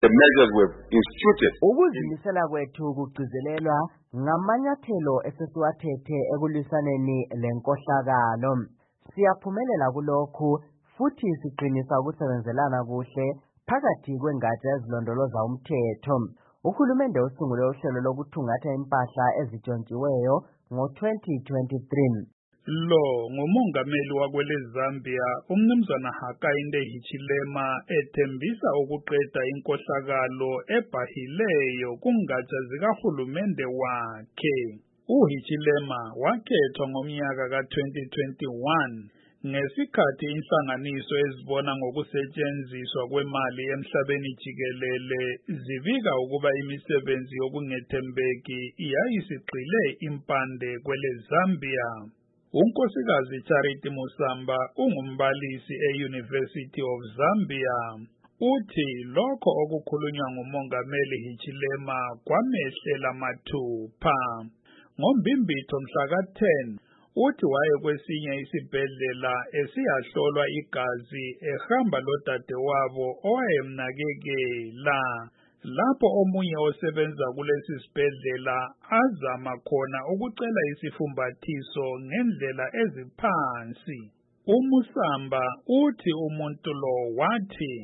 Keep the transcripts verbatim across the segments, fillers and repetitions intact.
The measures we've instituted. Ukuzimisela kwethu kugcizelelwa ngamanyathelo esesiwathethe ekulwisaneni lenkohlakalo. Siyaphumelela kulokhu futhi siqinisa ukusebenzelana kuhle phakathi kwengatsha ezilondoloza umthetho. Uhulumende usungule uhlelo lokuthungatha impahla ezitshontshiweyo ngo twenty twenty-three. Lo ngumongameli wakwele Zambia umnumzana Hakainde Hichilema ethembisa ukuqeda inkohlakalo ebahileyo kungatsha zikahulumende wakhe. UHichilema wakhethwa ngomnyaka ka twenty twenty-one ngesikhathi inhlanganiso ezibona ngokusetshenziswa kwemali emhlabeni jikelele zibika ukuba imisebenzi yokungethembeki iyayisigxile impande kwele Zambia. Unkosikazi Charity Musamba ungumbalisi e-University of Zambia. Uthi lokho okukhulunywa ngumongameli Hichilema kwamehlela mathupha. Ngombimbitho mhla ka ten uthi waye kwesinye isibhedlela esiyahlolwa igazi ehamba lodadewabo owayemnakekela. Lapho omunye osebenza kulesi sibhedlela azama khona ukucela isifumbathiso ngendlela eziphansi. Umusamba uthi umuntu lo wathi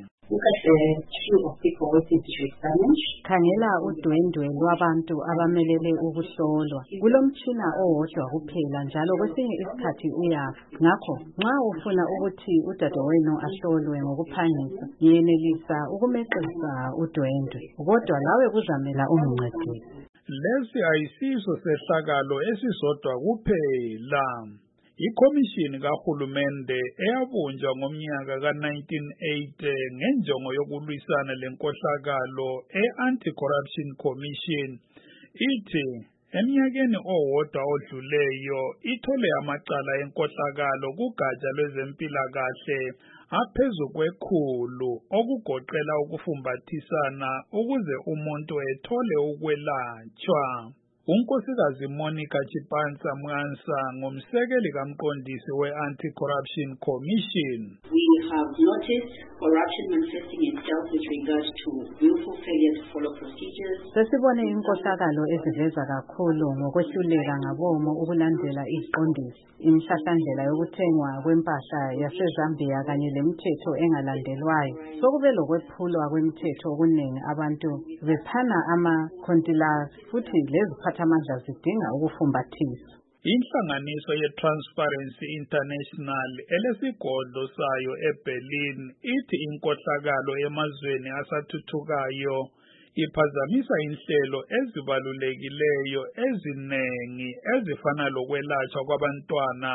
khangela udwendwe lwabantu abamelele ukuhlolwa. Kulomtshina owodwa kuphela njalo kwesinye isikhathi uyafa. Ngakho nxa ufuna ukuthi udadewenu ahlolwe ngokuphangisa ngiyenelisa ukumeqisa udwendwe, kodwa lawe kuzamela ungincedise. Lesi ayisiso sehlakalo esisodwa kuphela. Ikhomishini kahulumende eyabunjwa ngomnyaka ka nineteen eighty ngenjongo yokulwisana lenkohlakalo e-Anti-Corruption Commission ithi eminyakeni owodwa odluleyo ithole amacala enkohlakalo kugatsha lwezempilakahle aphezu kwekhulu okugoqela ukufumbathisana ukuze umuntu ethole ukwelatshwa. Unkosikazi Monica Chipanza Mwansa ngumsekeli kamqondisi we-Anti-Corruption Commission. We have noticed corruption manifesting itself with regards to willful failure to follow procedures. Sesibone inkohlakalo eziveza kakhulu ngokwehluleka ngabomo ukulandela iziqondiso, imhlahlandlela yokuthengwa kwempahla yaseZambia kanye lemithetho engalandelwayo. Sokube lokwephulwa kwemithetho okuningi abantu bephana ama-kontilaki futhi leziphatha amandla zidinga ukufumbathiswa. Inhlanganiso ye-Transparency International elesigodlo sayo eBerlin ithi inkohlakalo emazweni asathuthukayo iphazamisa inhlelo ezibalulekileyo ezinengi ezifana lokwelatshwa kwabantwana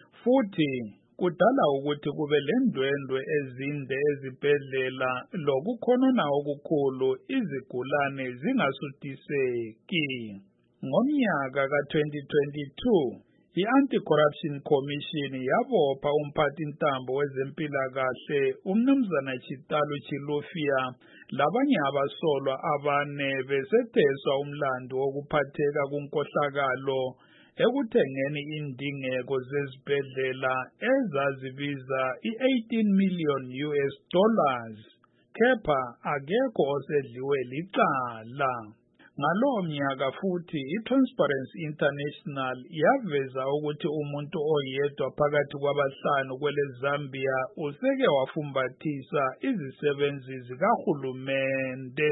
futhi kudala ukuthi kube lendwendwe ezinde ezibhedlela lokukhonona okukhulu izigulane zingasuthiseki. Ngomnyaka ka twenty twenty-two i-Anti-Corruption Commission yabopha umphathintambo wezempilakahle umnumzana Chitalu Chilufya labanye abasolwa abane besetheswa umlando wokuphatheka kunkohlakalo ekuthengeni indingeko zezibhedlela ezazibiza i-eighteen million U S dollars. Kepha akekho osedliwe licala. Ngalowo mnyaka futhi i-Transparency International yaveza ukuthi umuntu oyedwa phakathi kwabahlanu kwele Zambia useke wafumbathisa izisebenzi zikahulumende.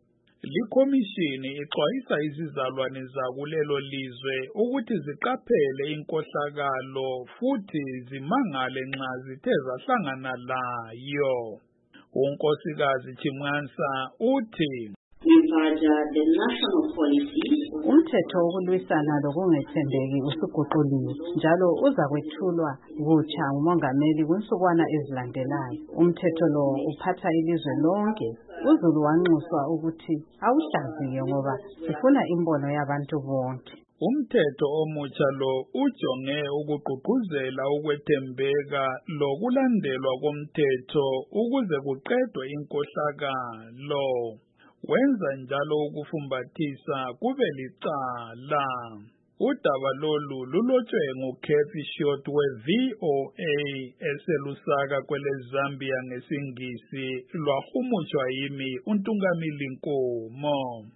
Likhomishini ixwayisa izizalwane zakulelo lizwe ukuthi ziqaphele inkohlakalo futhi zimangale nxa zithe zahlangana layo. Unkosikazi Chimwansa uthi The national policy umthetho wokulwisana lokungethembeki usuguquliwe njalo uza kwethulwa kutsha umongameli kwinsukwana ezilandelayo. Umthetho lo uphatha ilizwe lonke. Uzulu wanxuswa ukuthi awuhlazike ngoba sifuna imbono yabantu bonke. Umthetho omutsha lo ujonge ukugqugquzela ukwethembeka lokulandelwa komthetho ukuze kuqedwe inkohlakalo. Wenza njalo ukufumbathisa kube licala. Udaba lolu lulotshwe nguKathy Short we-V O A eselusaka kwele Zambia ngesingisi lwahumutshwa yimi uNtungamili Nkomo.